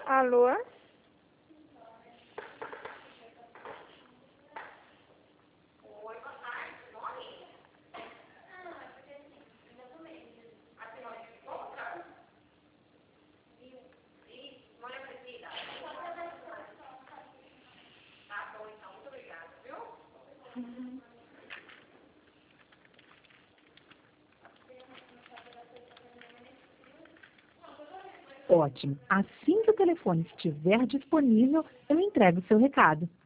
Alô? Ótimo. Assim que o telefone estiver disponível, eu entrego o seu recado.